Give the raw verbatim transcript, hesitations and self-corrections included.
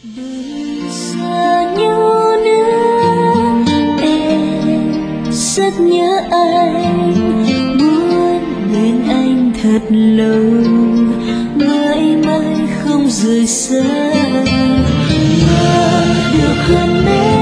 Đừng xa nhau nữa, em rất nhớ anh, muốn bên anh thật lâu, mãi mãi không rời xa. Và được gần bên